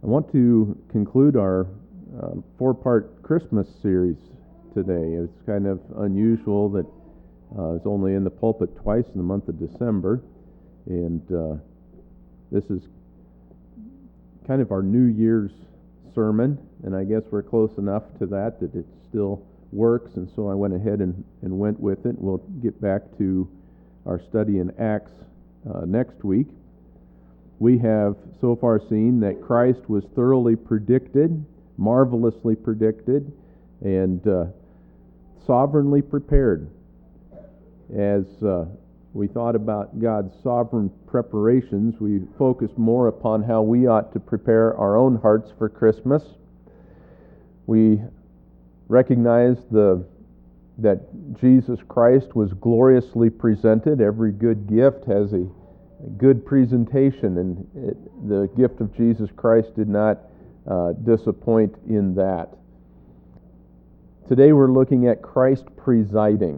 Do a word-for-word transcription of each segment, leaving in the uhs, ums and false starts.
I want to conclude our uh, four-part Christmas series today. It's kind of unusual that uh, it's only in the pulpit twice in the month of December, and uh, this is kind of our New Year's sermon, and I guess we're close enough to that that it still works, and so I went ahead and, and went with it. We'll get back to our study in Acts uh, next week. We have so far seen that Christ was thoroughly predicted, marvelously predicted, and uh, sovereignly prepared. As uh, we thought about God's sovereign preparations, we focused more upon how we ought to prepare our own hearts for Christmas. We recognized the that Jesus Christ was gloriously presented. Every good gift has a A good presentation, and it, the gift of Jesus Christ did not uh, disappoint in that. Today we're looking at Christ presiding.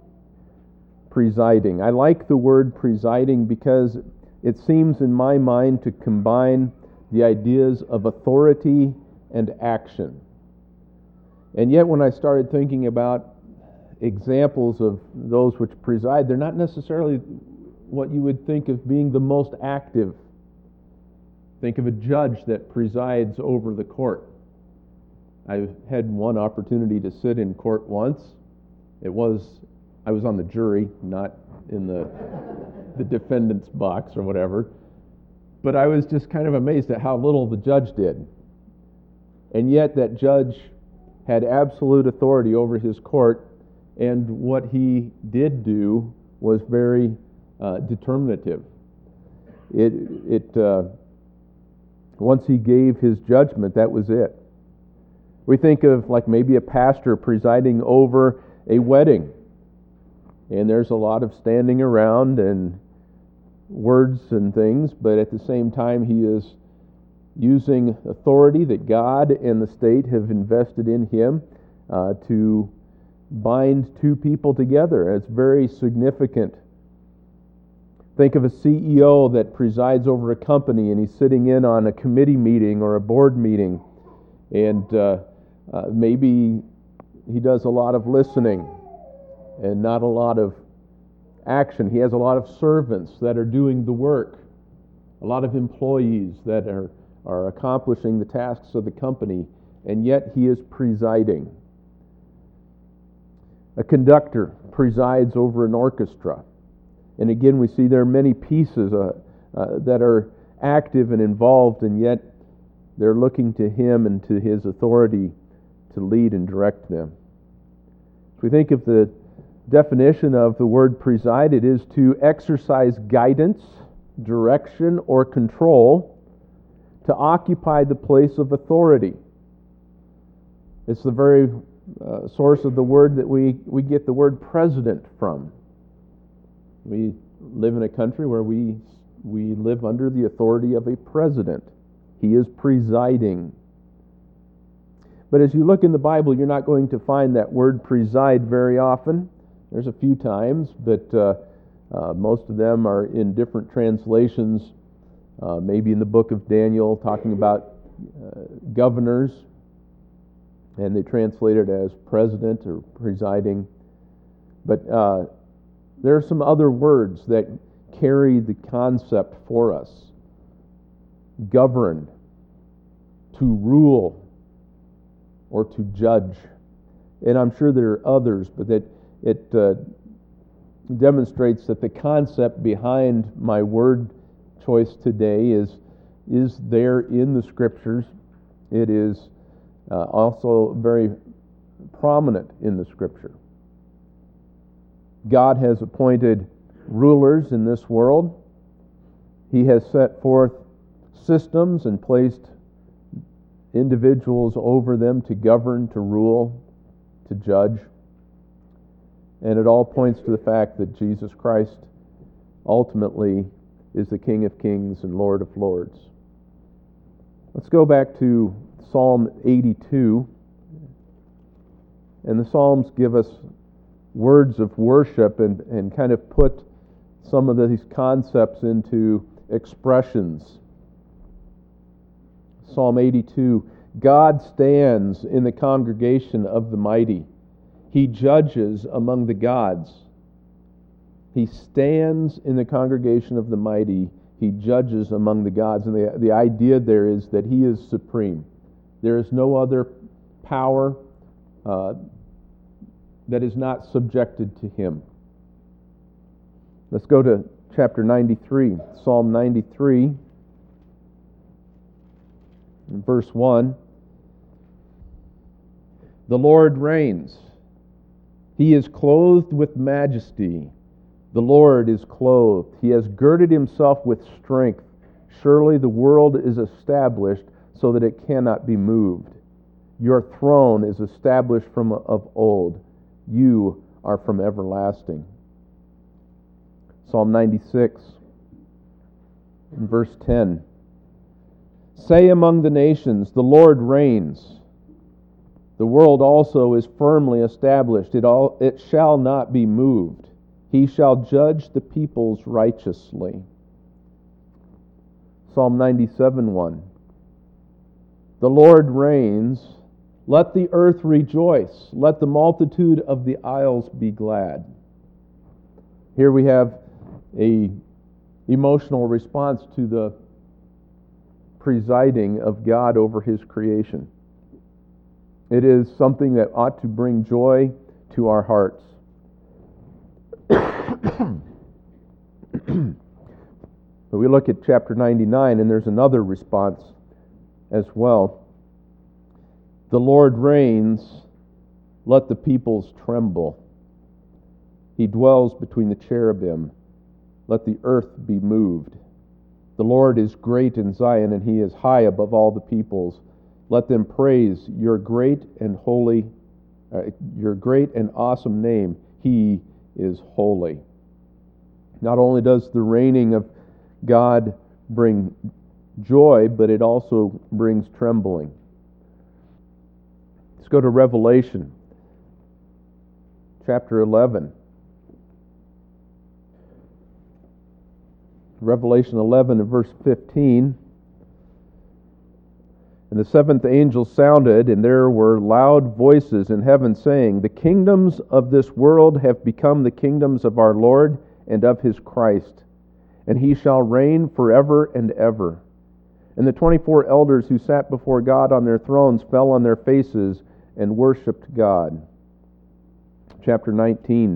Presiding. I like the word presiding because it seems in my mind to combine the ideas of authority and action. And yet when I started thinking about examples of those which preside, they're not necessarily what you would think of being the most active. Think of a judge that presides over the court. I've had one opportunity to sit in court once. It was, I was on the jury, not in the, the defendant's box or whatever. But I was just kind of amazed at how little the judge did. And yet that judge had absolute authority over his court, and what he did do was very Uh, determinative. It, it, uh, once he gave his judgment, that was it. We think of like maybe a pastor presiding over a wedding, and there's a lot of standing around and words and things, but at the same time he is using authority that God and the state have invested in him uh, to bind two people together. It's very significant. Think of a C E O that presides over a company, and he's sitting in on a committee meeting or a board meeting, and uh, uh, maybe he does a lot of listening and not a lot of action. He has a lot of servants that are doing the work, a lot of employees that are, are accomplishing the tasks of the company, and yet he is presiding. A conductor presides over an orchestra. And again, we see there are many pieces uh, uh, that are active and involved, and yet they're looking to him and to his authority to lead and direct them. If we think of the definition of the word preside, it is to exercise guidance, direction, or control, to occupy the place of authority. It's the very uh, source of the word that we, we get the word president from. We live in a country where we we live under the authority of a president. He is presiding. But as you look in the Bible, you're not going to find that word preside very often. There's a few times, but uh, uh, most of them are in different translations. Uh, maybe in the book of Daniel, talking about uh, governors, and they translate it as president or presiding. But uh, there are some other words that carry the concept for us. Govern, to rule, or to judge. And I'm sure there are others, but that it uh, demonstrates that the concept behind my word choice today is, is there in the Scriptures. It is uh, also very prominent in the Scripture. God has appointed rulers in this world. He has set forth systems and placed individuals over them to govern, to rule, to judge. And it all points to the fact that Jesus Christ ultimately is the King of Kings and Lord of Lords. Let's go back to Psalm eighty-two. And the Psalms give us words of worship and, and kind of put some of these concepts into expressions. Psalm eighty-two, God stands in the congregation of the mighty. He judges among the gods. He stands in the congregation of the mighty. He judges among the gods. And the, the idea there is that he is supreme. There is no other power uh, that is not subjected to him. Let's go to chapter ninety-three, Psalm ninety-three, verse one. The Lord reigns. He is clothed with majesty. The Lord is clothed. He has girded himself with strength. Surely the world is established so that it cannot be moved. Your throne is established from of old. You are from everlasting. Psalm ninety-six, in verse ten. Say among the nations, the Lord reigns. The world also is firmly established. It, all, it shall not be moved. He shall judge the peoples righteously. Psalm ninety-seven, one. The Lord reigns. Let the earth rejoice. Let the multitude of the isles be glad. Here we have a emotional response to the presiding of God over his creation. It is something that ought to bring joy to our hearts. But we look at chapter ninety-nine, and there's another response as well. The Lord reigns, let the peoples tremble. He dwells between the cherubim, let the earth be moved. The Lord is great in Zion, and he is high above all the peoples. Let them praise your great and holy, uh, your great and awesome name. He is holy. Not only does the reigning of God bring joy, but it also brings trembling. Let's go to Revelation, chapter eleven. Revelation eleven and verse fifteen. And the seventh angel sounded, and there were loud voices in heaven saying, the kingdoms of this world have become the kingdoms of our Lord and of his Christ, and he shall reign forever and ever. And the twenty-four elders who sat before God on their thrones fell on their faces and worshipped God. Chapter nineteen,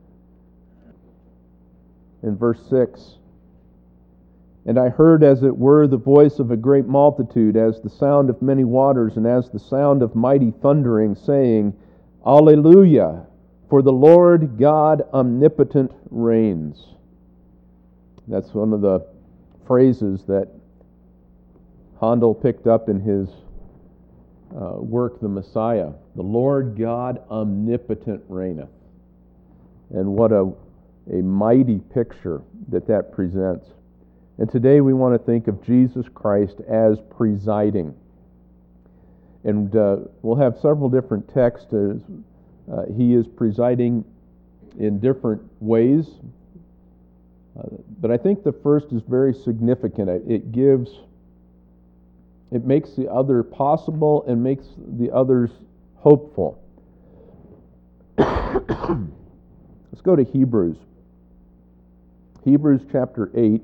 in verse six. And I heard as it were the voice of a great multitude, as the sound of many waters, and as the sound of mighty thundering, saying, Alleluia, for the Lord God omnipotent reigns. That's one of the phrases that Handel picked up in his uh, work, The Messiah. The Lord God omnipotent reigneth. And what a, a mighty picture that that presents. And today we want to think of Jesus Christ as presiding. And uh, we'll have several different texts. As, uh, he is presiding in different ways. Uh, but I think the first is very significant. It gives, it makes the other possible and makes the others hopeful. Let's go to Hebrews. Hebrews chapter eight.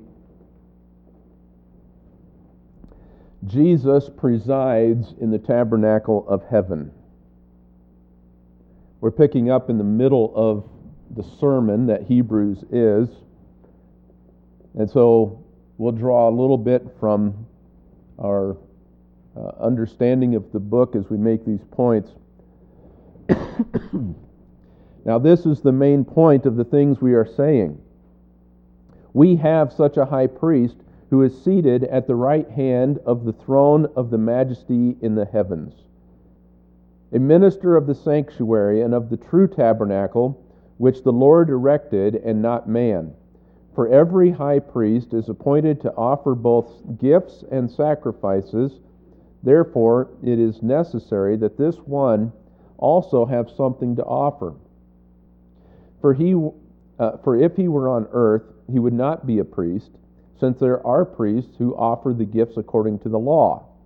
Jesus presides in the tabernacle of heaven. We're picking up in the middle of the sermon that Hebrews is. And so we'll draw a little bit from our uh, understanding of the book as we make these points. Now, this is the main point of the things we are saying. We have such a high priest who is seated at the right hand of the throne of the majesty in the heavens, a minister of the sanctuary and of the true tabernacle, which the Lord erected and not man. For every high priest is appointed to offer both gifts and sacrifices. Therefore, it is necessary that this one also have something to offer. For he, uh, for if he were on earth, he would not be a priest, since there are priests who offer the gifts according to the law.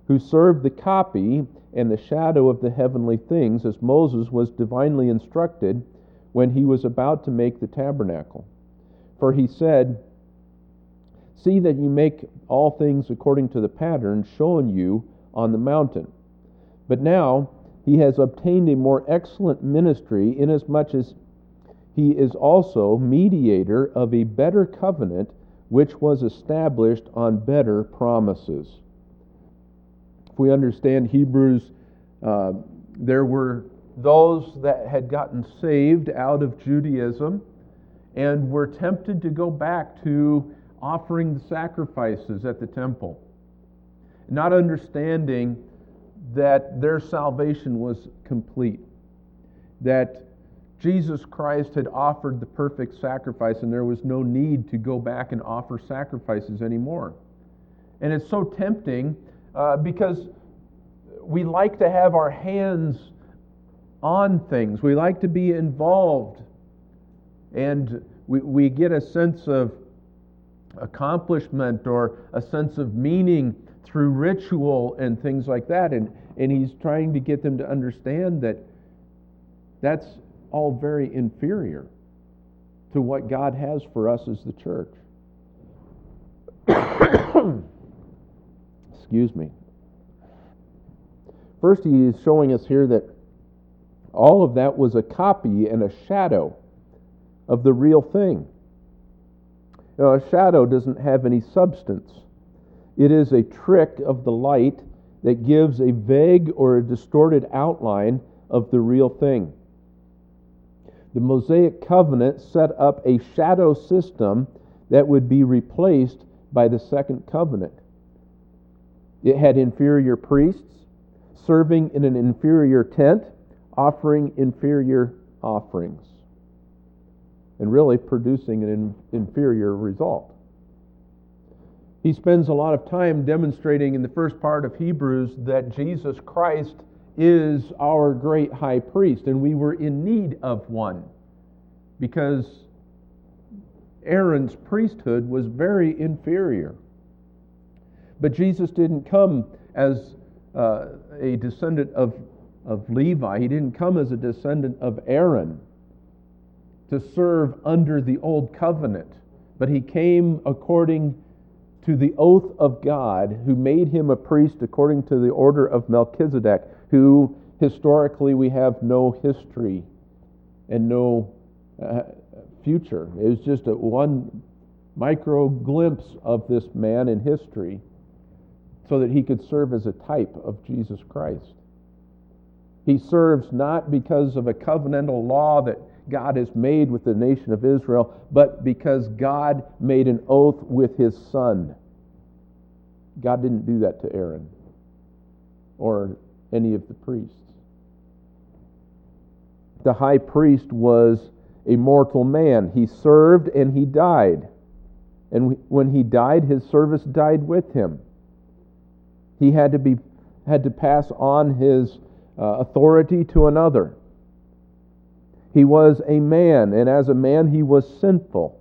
who served the copy and the shadow of the heavenly things, as Moses was divinely instructed when he was about to make the tabernacle. For he said, "See that you make all things according to the pattern shown you on the mountain." But now he has obtained a more excellent ministry, inasmuch as he is also mediator of a better covenant, which was established on better promises. If we understand Hebrews, uh, there were those that had gotten saved out of Judaism and were tempted to go back to offering the sacrifices at the temple, not understanding that their salvation was complete, that Jesus Christ had offered the perfect sacrifice and there was no need to go back and offer sacrifices anymore. And it's so tempting uh, because we like to have our hands on things. We like to be involved. And we, we get a sense of accomplishment or a sense of meaning through ritual and things like that. And, and he's trying to get them to understand that that's all very inferior to what God has for us as the church. Excuse me. First, he is showing us here that all of that was a copy and a shadow of the real thing. You know, a shadow doesn't have any substance. It is a trick of the light that gives a vague or a distorted outline of the real thing. The Mosaic covenant set up a shadow system that would be replaced by the second covenant. It had inferior priests serving in an inferior tent, offering inferior offerings, and really producing an in, inferior result. He spends a lot of time demonstrating in the first part of Hebrews that Jesus Christ is our great high priest, and we were in need of one because Aaron's priesthood was very inferior. But Jesus didn't come as uh, a descendant of, of Levi. He didn't come as a descendant of Aaron to serve under the old covenant, but he came according to the oath of God, who made him a priest according to the order of Melchizedek, who historically we have no history and no uh, future. It was just a one micro glimpse of this man in history so that he could serve as a type of Jesus Christ. He serves not because of a covenantal law that God has made with the nation of Israel, but because God made an oath with his son. God didn't do that to Aaron or any of the priests. The high priest was a mortal man. He served and he died. And when he died, his service died with him. He had to be had to pass on his uh, authority to another. He was a man, and as a man, he was sinful.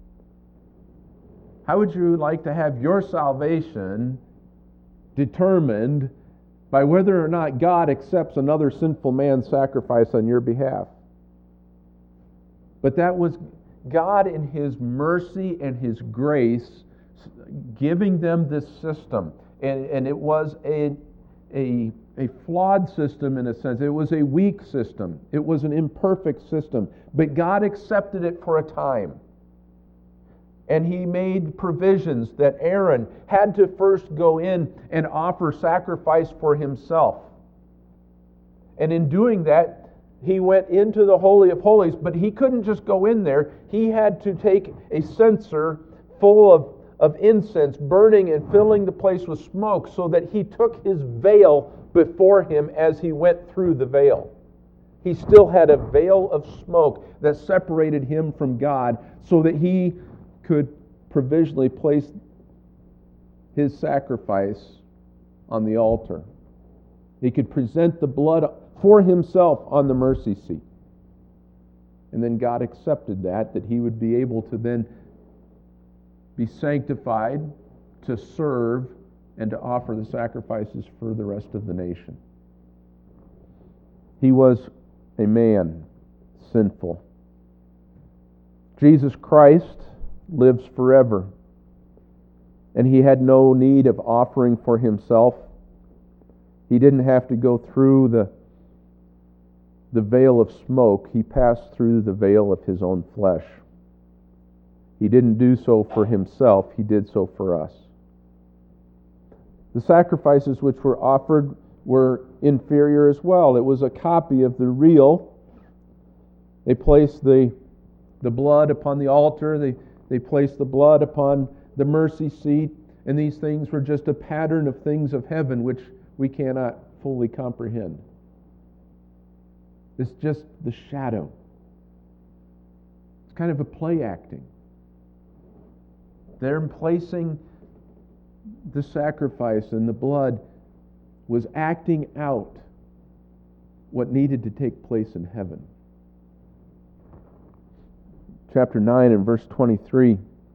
How would you like to have your salvation determined by whether or not God accepts another sinful man's sacrifice on your behalf? But that was God in his mercy and his grace giving them this system. And, and it was a, a, a flawed system in a sense. It was a weak system. It was an imperfect system. But God accepted it for a time. And he made provisions that Aaron had to first go in and offer sacrifice for himself. And in doing that, he went into the Holy of Holies, but he couldn't just go in there. He had to take a censer full of, of incense, burning and filling the place with smoke, so that he took his veil before him as he went through the veil. He still had a veil of smoke that separated him from God, so that he could provisionally place his sacrifice on the altar. He could present the blood for himself on the mercy seat. And then God accepted that, that he would be able to then be sanctified to serve and to offer the sacrifices for the rest of the nation. He was a man, sinful. Jesus Christ lives forever, and he had no need of offering for himself. He didn't have to go through the, the veil of smoke. He passed through the veil of his own flesh. He didn't do so for himself. He did so for us. The sacrifices which were offered were inferior as well. It was a copy of the real. They placed the, the blood upon the altar. They, they placed the blood upon the mercy seat. And these things were just a pattern of things of heaven which we cannot fully comprehend. It's just the shadow. It's kind of a play acting. They're placing the sacrifice, and the blood was acting out what needed to take place in heaven. Chapter nine and verse twenty-three.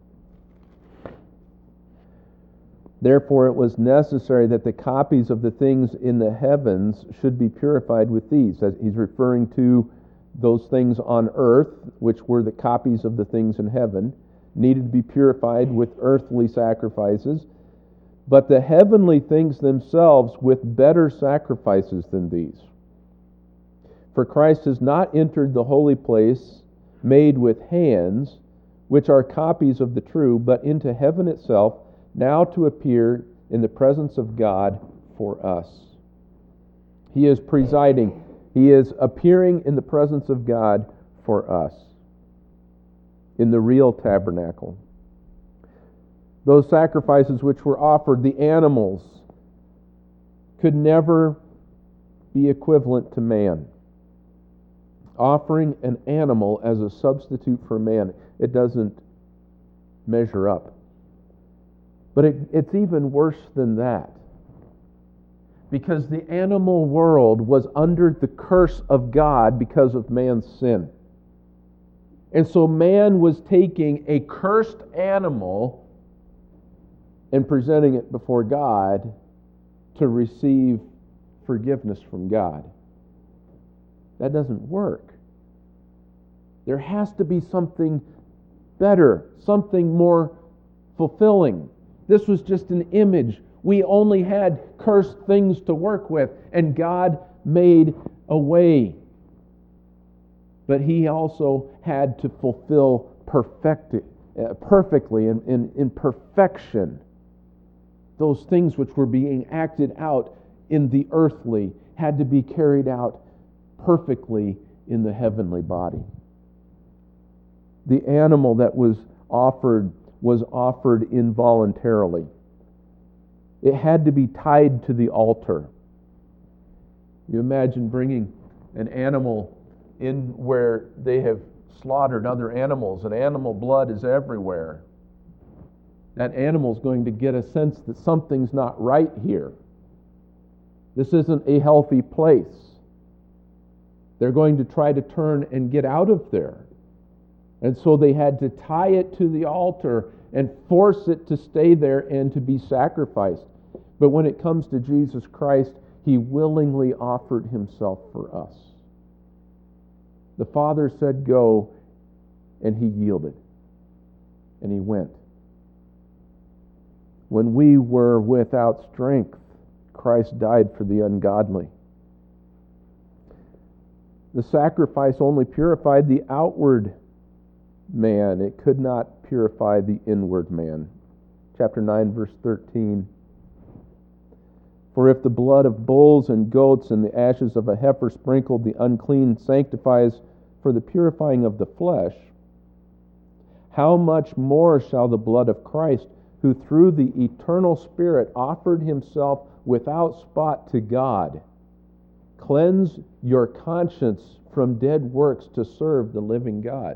Therefore it was necessary that the copies of the things in the heavens should be purified with these. As he's referring to those things on earth, which were the copies of the things in heaven, needed to be purified with earthly sacrifices, but the heavenly things themselves with better sacrifices than these. For Christ has not entered the holy place made with hands, which are copies of the true, but into heaven itself, now to appear in the presence of God for us. He is presiding. He is appearing in the presence of God for us in the real tabernacle. Those sacrifices which were offered, the animals, could never be equivalent to man. Offering an animal as a substitute for man, it doesn't measure up. But it, it's even worse than that. Because the animal world was under the curse of God because of man's sin. And so man was taking a cursed animal and presenting it before God to receive forgiveness from God. That doesn't work. There has to be something better, something more fulfilling. This was just an image. We only had cursed things to work with, and God made a way. But He also had to fulfill perfect, uh, perfectly, in, in, in perfection, those things which were being acted out in the earthly had to be carried out perfectly in the heavenly body. The animal that was offered was offered involuntarily. It had to be tied to the altar. You imagine bringing an animal in where they have slaughtered other animals, and animal blood is everywhere. That animal's going to get a sense that something's not right here. This isn't a healthy place. They're going to try to turn and get out of there. And so they had to tie it to the altar and force it to stay there and to be sacrificed. But when it comes to Jesus Christ, He willingly offered Himself for us. The Father said, "Go," and He yielded. And He went. When we were without strength, Christ died for the ungodly. The sacrifice only purified the outward man. It could not purify the inward man. Chapter nine, verse thirteen. For if the blood of bulls and goats and the ashes of a heifer sprinkled the unclean sanctifies for the purifying of the flesh, how much more shall the blood of Christ, who through the eternal Spirit offered Himself without spot to God, cleanse your conscience from dead works to serve the living God?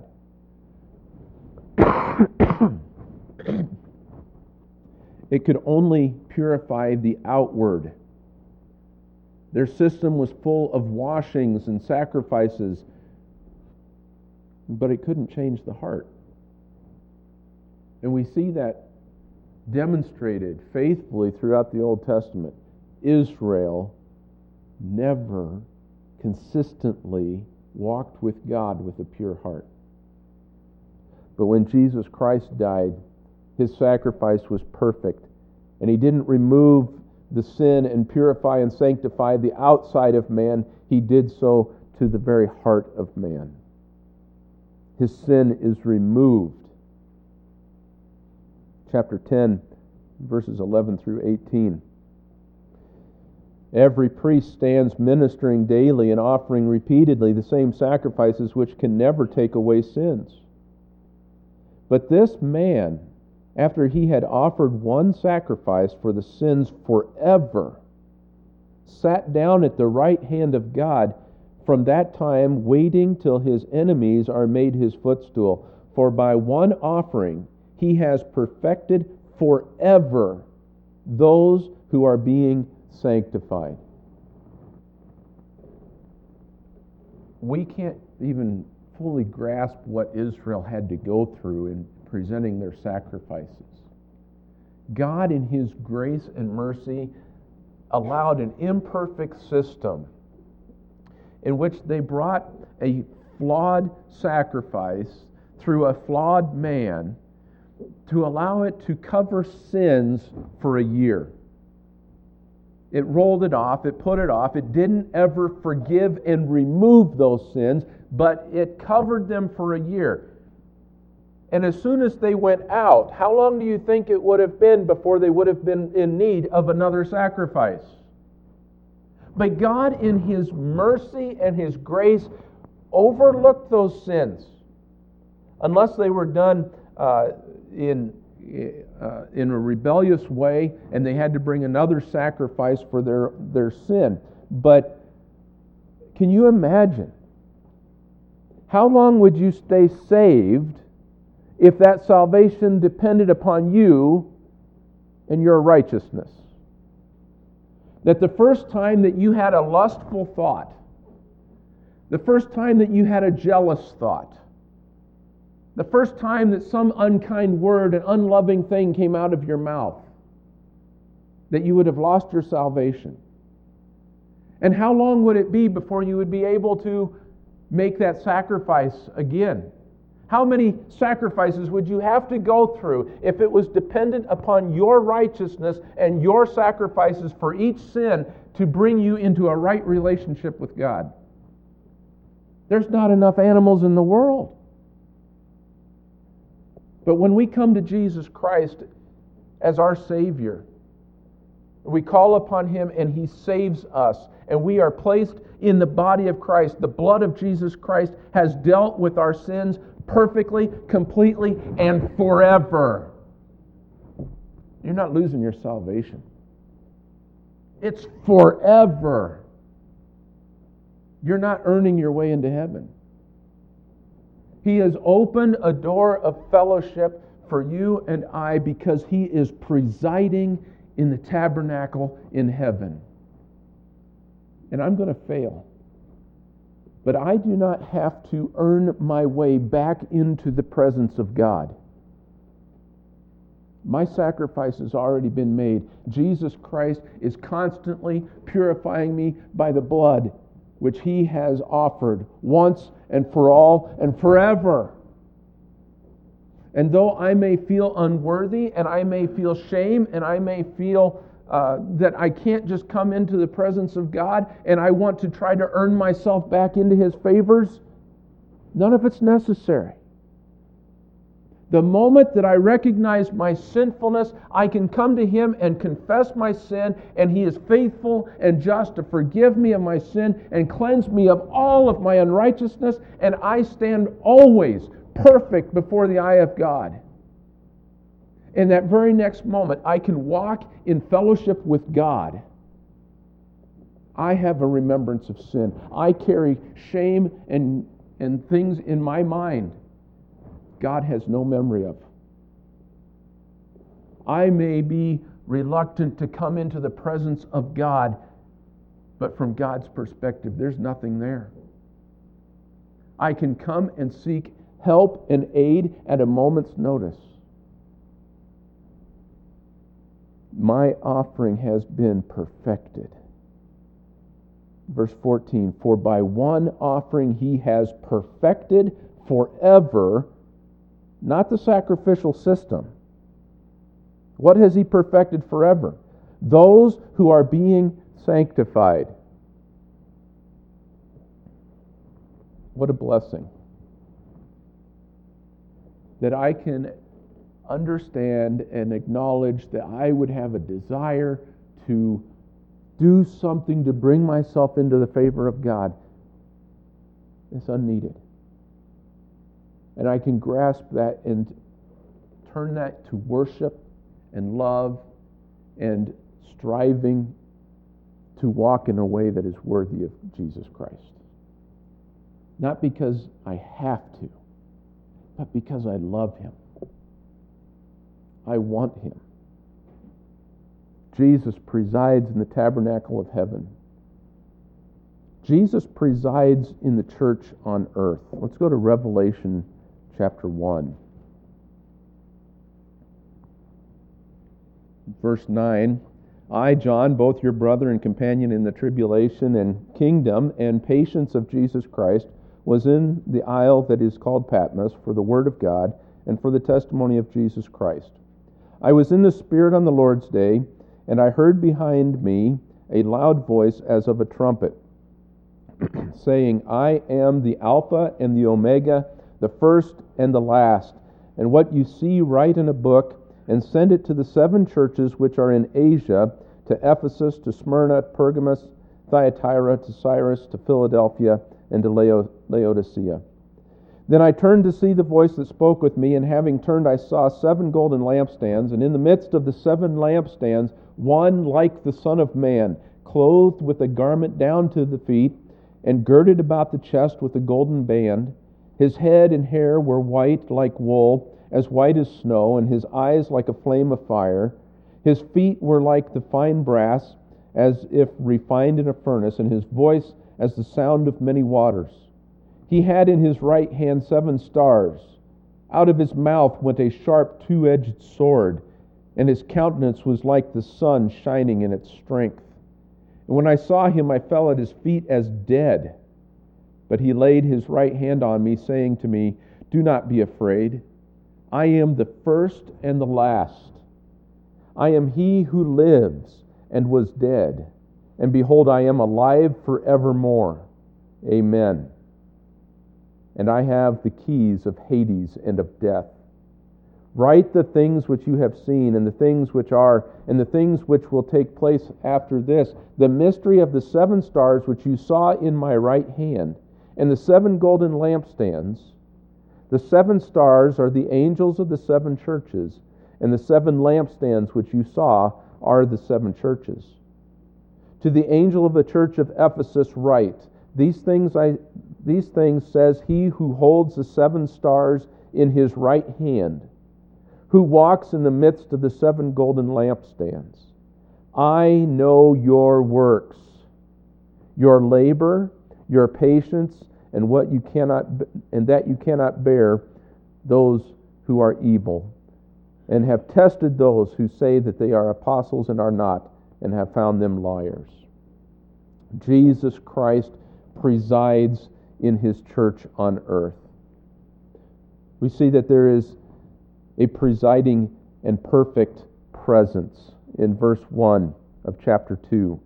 It could only purify the outward. Their system was full of washings and sacrifices, but it couldn't change the heart. And we see that demonstrated faithfully throughout the Old Testament, Israel never consistently walked with God with a pure heart. But when Jesus Christ died, His sacrifice was perfect, and He didn't remove the sin and purify and sanctify the outside of man. He did so to the very heart of man. His sin is removed. Chapter ten, verses eleven through eighteen. Every priest stands ministering daily and offering repeatedly the same sacrifices which can never take away sins. But this man, after he had offered one sacrifice for the sins forever, sat down at the right hand of God, from that time waiting till his enemies are made his footstool. For by one offering he has perfected forever those who are being sanctified. We can't even fully grasp what Israel had to go through in presenting their sacrifices. God, in His grace and mercy, allowed an imperfect system in which they brought a flawed sacrifice through a flawed man to allow it to cover sins for a year. It rolled it off, it put it off, it didn't ever forgive and remove those sins, but it covered them for a year. And as soon as they went out, how long do you think it would have been before they would have been in need of another sacrifice? But God, in His mercy and His grace, overlooked those sins, unless they were done uh, in uh, in a rebellious way, and they had to bring another sacrifice for their their sin. But can you imagine? How long would you stay saved if that salvation depended upon you and your righteousness? That the first time that you had a lustful thought, the first time that you had a jealous thought, the first time that some unkind word, an unloving thing came out of your mouth, that you would have lost your salvation. And how long would it be before you would be able to make that sacrifice again? How many sacrifices would you have to go through if it was dependent upon your righteousness and your sacrifices for each sin to bring you into a right relationship with God? There's not enough animals in the world. But when we come to Jesus Christ as our Savior, we call upon Him and He saves us, and we are placed in the body of Christ. The blood of Jesus Christ has dealt with our sins perfectly, completely, and forever. You're not losing your salvation. It's forever. You're not earning your way into heaven. He has opened a door of fellowship for you and I because He is presiding in the tabernacle in heaven. And I'm going to fail. But I do not have to earn my way back into the presence of God. My sacrifice has already been made. Jesus Christ is constantly purifying me by the blood which He has offered once and for all and forever. And though I may feel unworthy, and I may feel shame, and I may feel uh, that I can't just come into the presence of God, and I want to try to earn myself back into His favors, none of it's necessary. The moment that I recognize my sinfulness, I can come to Him and confess my sin, and He is faithful and just to forgive me of my sin and cleanse me of all of my unrighteousness, and I stand always perfect before the eye of God. In that very next moment, I can walk in fellowship with God. I have a remembrance of sin. I carry shame and, and things in my mind God has no memory of. I may be reluctant to come into the presence of God, but from God's perspective, there's nothing there. I can come and seek help and aid at a moment's notice. my offering has been perfected. Verse fourteen, for by one offering he has perfected forever, not the sacrificial system. What has he perfected forever? Those who are being sanctified. What a blessing. That I can understand and acknowledge that I would have a desire to do something to bring myself into the favor of God. It's unneeded. And I can grasp that and turn that to worship and love and striving to walk in a way that is worthy of Jesus Christ. Not because I have to, but because I love Him. I want Him. Jesus presides in the tabernacle of heaven. Jesus presides in the church on earth. Let's go to Revelation chapter one. Verse nine, I, John, both your brother and companion in the tribulation and kingdom and patience of Jesus Christ, was in the isle that is called Patmos for the word of God and for the testimony of Jesus Christ. I was in the Spirit on the Lord's day, and I heard behind me a loud voice as of a trumpet, saying, I am the Alpha and the Omega, the first and the last. And what you see, write in a book, and send it to the seven churches which are in Asia, to Ephesus, to Smyrna, Pergamos, Thyatira, to Cyrus, to Philadelphia, and to Laodicea. Then I turned to see the voice that spoke with me, and having turned I saw seven golden lampstands, and in the midst of the seven lampstands one like the Son of Man, clothed with a garment down to the feet, and girded about the chest with a golden band. His head and hair were white like wool, as white as snow, and his eyes like a flame of fire. His feet were like the fine brass, as if refined in a furnace, and his voice as the sound of many waters. He had in his right hand seven stars. Out of his mouth went a sharp two-edged sword, and his countenance was like the sun shining in its strength. And when I saw him, I fell at his feet as dead. But he laid his right hand on me, saying to me, do not be afraid. I am the first and the last. I am he who lives and was dead. And behold, I am alive forevermore. Amen. And I have the keys of Hades and of death. Write the things which you have seen, and the things which are, and the things which will take place after this, the mystery of the seven stars which you saw in my right hand, and the seven golden lampstands. The seven stars are the angels of the seven churches, and the seven lampstands which you saw are the seven churches. To the angel of the church of Ephesus write, These things I these things says he who holds the seven stars in his right hand, who walks in the midst of the seven golden lampstands. I know your works, your labor, your patience, and what you cannot and that you cannot bear those who are evil, and have tested those who say that they are apostles and are not, and have found them liars. Jesus Christ presides in his church on earth. We see that there is a presiding and perfect presence in verse one of chapter two.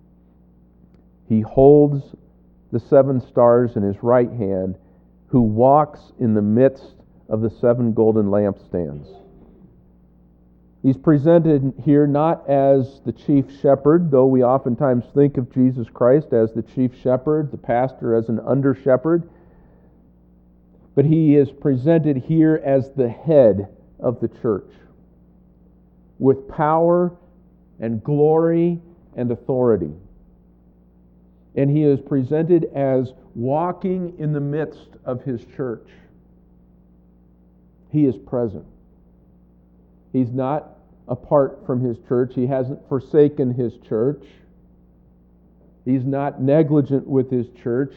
He holds the seven stars in his right hand, who walks in the midst of the seven golden lampstands. He's presented here not as the chief shepherd, though we oftentimes think of Jesus Christ as the chief shepherd, the pastor as an under shepherd, but he is presented here as the head of the church, with power and glory and authority. And he is presented as walking in the midst of his church. He is present. He's not apart from his church. He hasn't forsaken his church. He's not negligent with his church.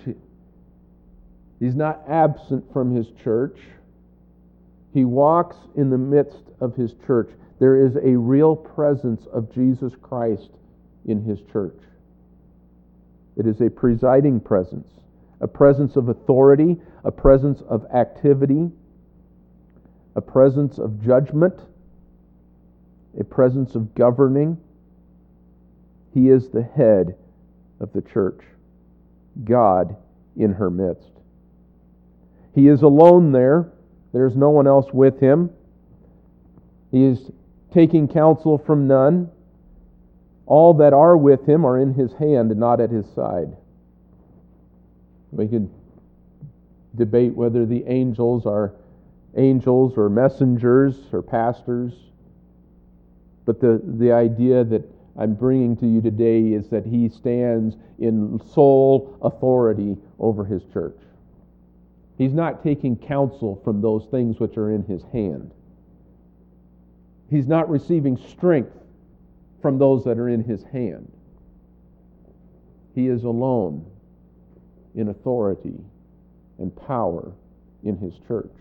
He's not absent from his church. He walks in the midst of his church. there is a real presence of Jesus Christ in His church. It is a presiding presence, a presence of authority, a presence of activity, a presence of judgment, a presence of governing. He is the head of the church, God in her midst. He is alone there. There is no one else with Him. He is taking counsel from none. All that are with Him are in His hand and not at His side. We could debate whether the angels are angels or messengers or pastors. But the, the idea that I'm bringing to you today is that He stands in sole authority over His church. He's not taking counsel from those things which are in His hand. He's not receiving strength from those that are in His hand. He is alone in authority and power in His church.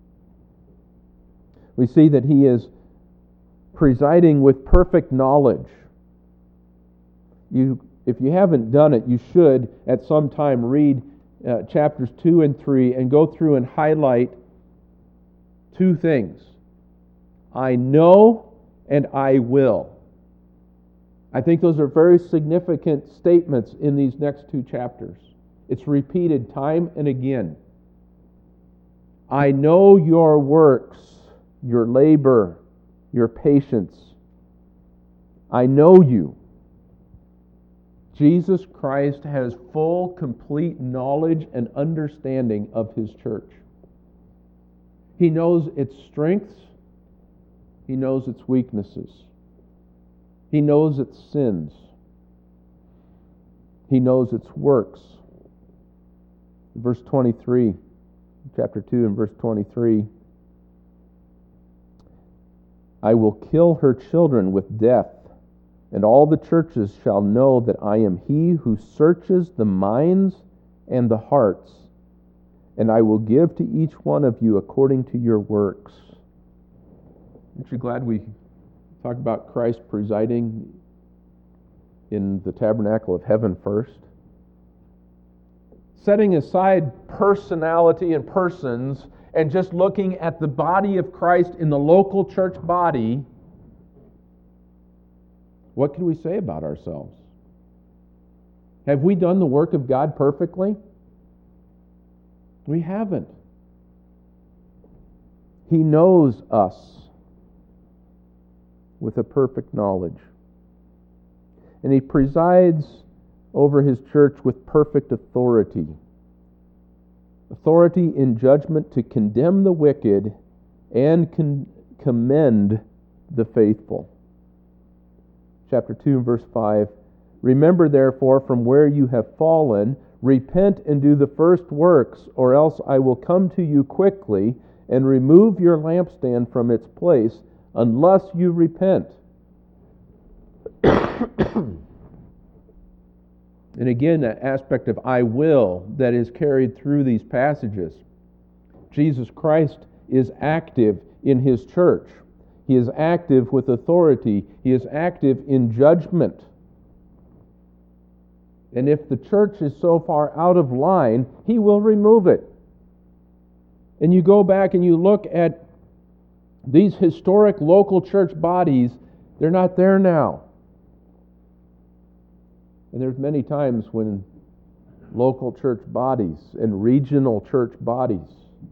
We see that He is presiding with perfect knowledge. You, if you haven't done it, you should at some time read uh, chapters two and three and go through and highlight two things. I know and I will. I think those are very significant statements in these next two chapters. It's repeated time and again. I know your works, your labor, your patience. I know you. Jesus Christ has full, complete knowledge and understanding of His church. He knows its strengths. He knows its weaknesses. He knows its sins. He knows its works. Verse twenty-three, chapter two and verse twenty-three. I will kill her children with death, and all the churches shall know that I am He who searches the minds and the hearts, and I will give to each one of you according to your works. Aren't you glad we talk about Christ presiding in the tabernacle of heaven first? Setting aside personality and persons and just looking at the body of Christ in the local church body, what can we say about ourselves? Have we done the work of God perfectly? We haven't. He knows us with a perfect knowledge. And He presides over His church with perfect authority. Authority in judgment to condemn the wicked and con- commend the faithful. Chapter two and verse five. Remember therefore from where you have fallen, repent and do the first works, or else I will come to you quickly and remove your lampstand from its place, unless you repent. And again, that aspect of I will that is carried through these passages. Jesus Christ is active in His church. He is active with authority. He is active in judgment. And if the church is so far out of line, He will remove it. And you go back and you look at these historic local church bodies, they're not there now. And there's many times when local church bodies and regional church bodies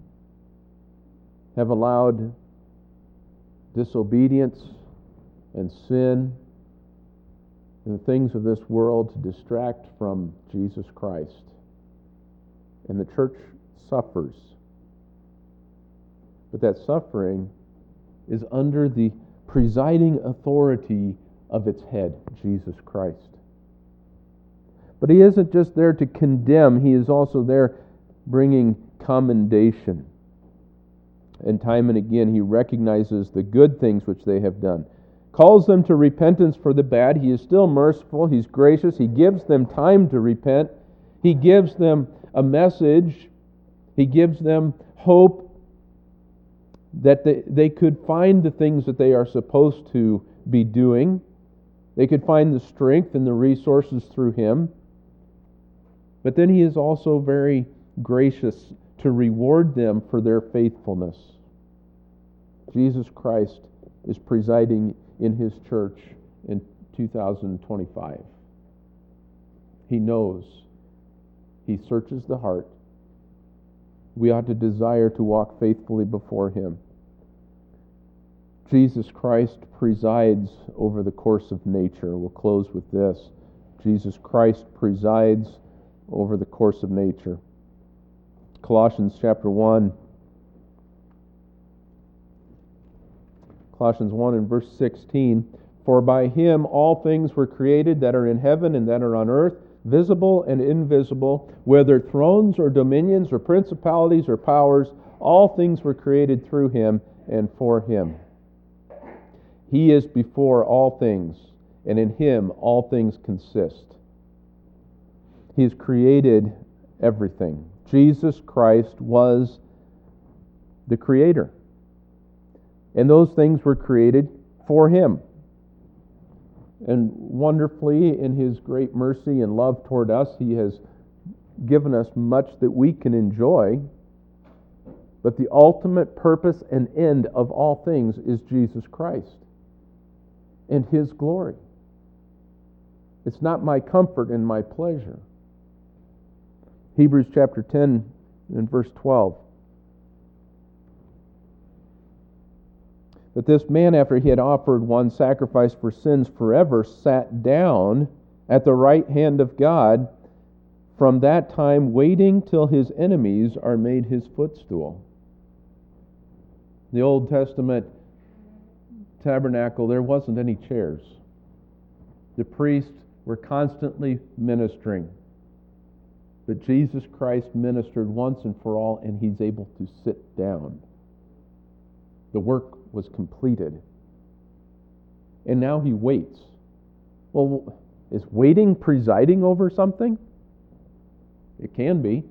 have allowed disobedience and sin and the things of this world to distract from Jesus Christ. And the church suffers. But that suffering is under the presiding authority of its head, Jesus Christ. But He isn't just there to condemn, He is also there bringing commendation. And time and again He recognizes the good things which they have done. Calls them to repentance for the bad. He is still merciful, He's gracious, He gives them time to repent. He gives them a message. He gives them hope that they, they could find the things that they are supposed to be doing. They could find the strength and the resources through Him. But then He is also very gracious to reward them for their faithfulness. Jesus Christ is presiding in His church in two thousand twenty-five. He knows. He searches the heart. We ought to desire to walk faithfully before Him. Jesus Christ presides over the course of nature. We'll close with this. Jesus Christ presides over the course of nature. Colossians chapter one. Colossians one and verse sixteen. For by Him all things were created that are in heaven and that are on earth, visible and invisible, whether thrones or dominions or principalities or powers, all things were created through Him and for Him. He is before all things, and in Him all things consist. He has created everything. Jesus Christ was the Creator. And those things were created for Him. And wonderfully, in His great mercy and love toward us, He has given us much that we can enjoy. But the ultimate purpose and end of all things is Jesus Christ and His glory. It's not my comfort and my pleasure. Hebrews chapter ten and verse twelve. That this man, after he had offered one sacrifice for sins forever, sat down at the right hand of God, from that time waiting till His enemies are made His footstool. The Old Testament tabernacle, there wasn't any chairs. The priests were constantly ministering. But Jesus Christ ministered once and for all, and He's able to sit down. The work was completed. And now He waits. Well, is waiting presiding over something? It can be.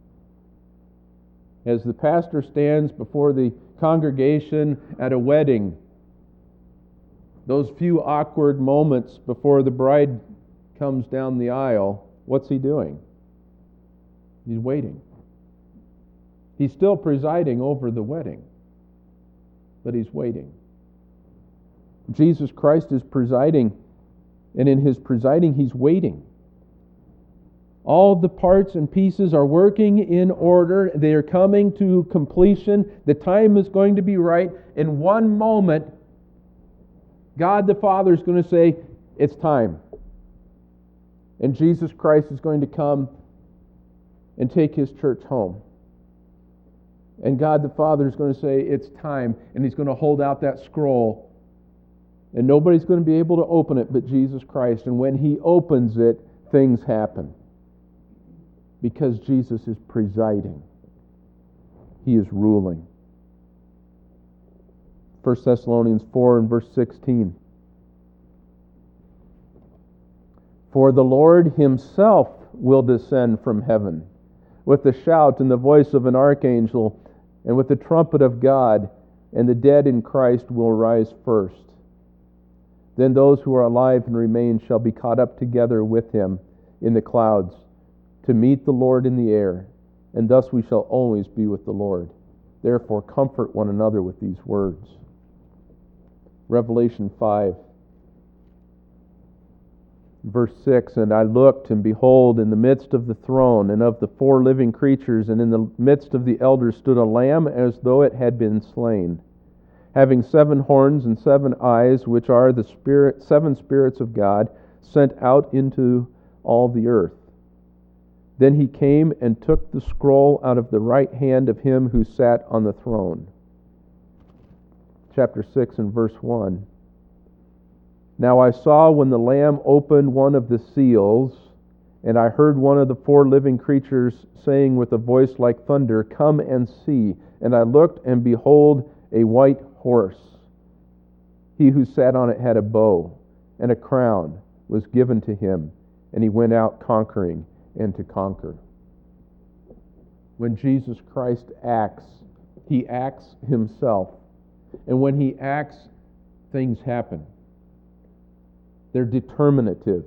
As the pastor stands before the congregation at a wedding, those few awkward moments before the bride comes down the aisle, what's he doing? He's waiting. He's still presiding over the wedding, but He's waiting. Jesus Christ is presiding, and in His presiding, He's waiting. All the parts and pieces are working in order. They are coming to completion. The time is going to be right. In one moment, God the Father is going to say, it's time. And Jesus Christ is going to come and take His church home. And God the Father is going to say, it's time. And He's going to hold out that scroll. And nobody's going to be able to open it but Jesus Christ. And when He opens it, things happen. Because Jesus is presiding. He is ruling. First Thessalonians four and verse sixteen. For the Lord Himself will descend from heaven with the shout and the voice of an archangel and with the trumpet of God, and the dead in Christ will rise first. Then those who are alive and remain shall be caught up together with Him in the clouds to meet the Lord in the air, and thus we shall always be with the Lord. Therefore comfort one another with these words. Revelation five, verse six, And I looked, and behold, in the midst of the throne and of the four living creatures, and in the midst of the elders stood a lamb as though it had been slain, having seven horns and seven eyes, which are the spirit, seven spirits of God, sent out into all the earth. Then He came and took the scroll out of the right hand of Him who sat on the throne. Chapter six and verse one. Now I saw when the Lamb opened one of the seals, and I heard one of the four living creatures saying with a voice like thunder, Come and see. And I looked, and behold, a white horse. He who sat on it had a bow, and a crown was given to him, and he went out conquering and to conquer. When Jesus Christ acts, He acts himself. And when he acts, things happen. They're determinative.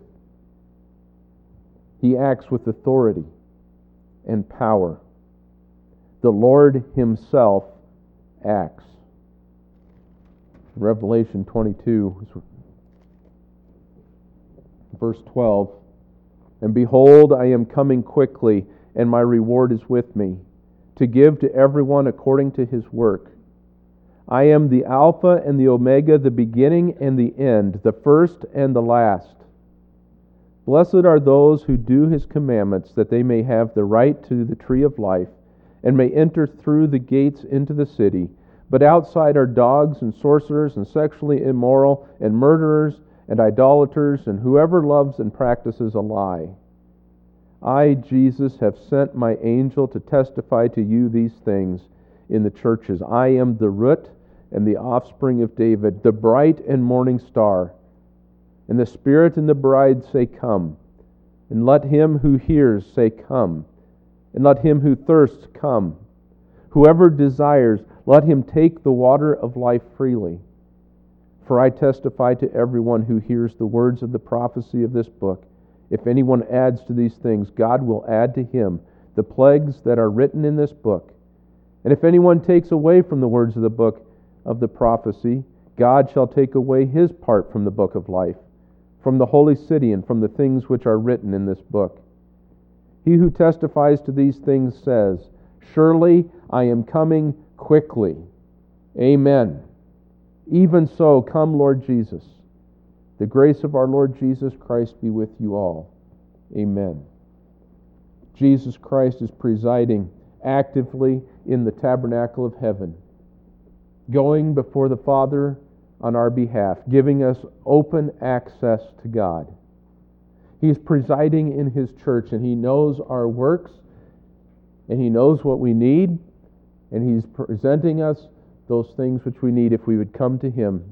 He acts with authority and power. The Lord himself acts. Revelation twenty-two, verse twelve. And behold, I am coming quickly, and my reward is with me, to give to everyone according to his work. I am the Alpha and the Omega, the beginning and the end, the first and the last. Blessed are those who do his commandments, that they may have the right to the tree of life, and may enter through the gates into the city. But outside are dogs and sorcerers and sexually immoral and murderers and idolaters and whoever loves and practices a lie. I, Jesus, have sent my angel to testify to you these things in the churches. I am the root and the offspring of David, the bright and morning star. And the Spirit and the bride say, Come. And let him who hears say, Come. And let him who thirsts come. Whoever desires, let him take the water of life freely. For I testify to everyone who hears the words of the prophecy of this book. If anyone adds to these things, God will add to him the plagues that are written in this book. And if anyone takes away from the words of the book of the prophecy, God shall take away his part from the book of life, from the holy city, and from the things which are written in this book. He who testifies to these things says, Surely I am coming quickly. Amen. Even so, come, Lord Jesus. The grace of our Lord Jesus Christ be with you all. Amen. Jesus Christ is presiding actively in the tabernacle of heaven, going before the Father on our behalf, giving us open access to God. He is presiding in his church, and he knows our works, and he knows what we need, and he's presenting us those things which we need if we would come to him.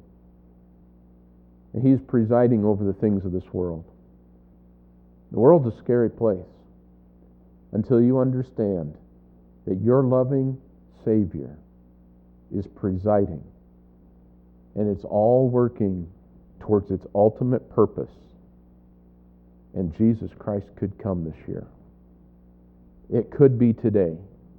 And he's presiding over the things of this world. The world's a scary place until you understand that your loving Savior is presiding, and it's all working towards its ultimate purpose. And Jesus Christ could come this year. It could be today.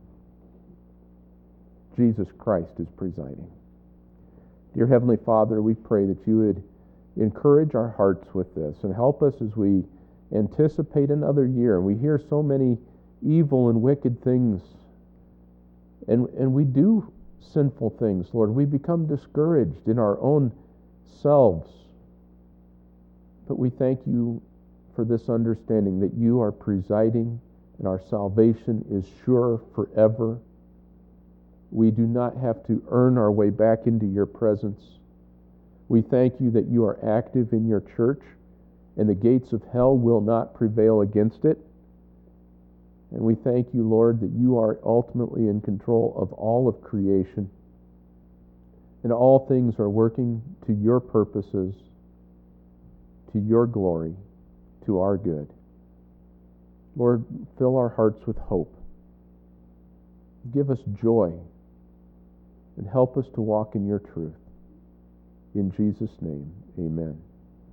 Jesus Christ is presiding. Dear Heavenly Father, we pray that you would encourage our hearts with this and help us as we anticipate another year. And we hear so many evil and wicked things, and, and we do sinful things, Lord. We become discouraged in our own selves. But we thank you for this understanding that you are presiding and our salvation is sure forever. We do not have to earn our way back into your presence. We thank you that you are active in your church, and the gates of hell will not prevail against it. And we thank you, Lord, that you are ultimately in control of all of creation, and all things are working to your purposes, to your glory, to our good. Lord, fill our hearts with hope. Give us joy, and help us to walk in your truth. In Jesus' name, amen.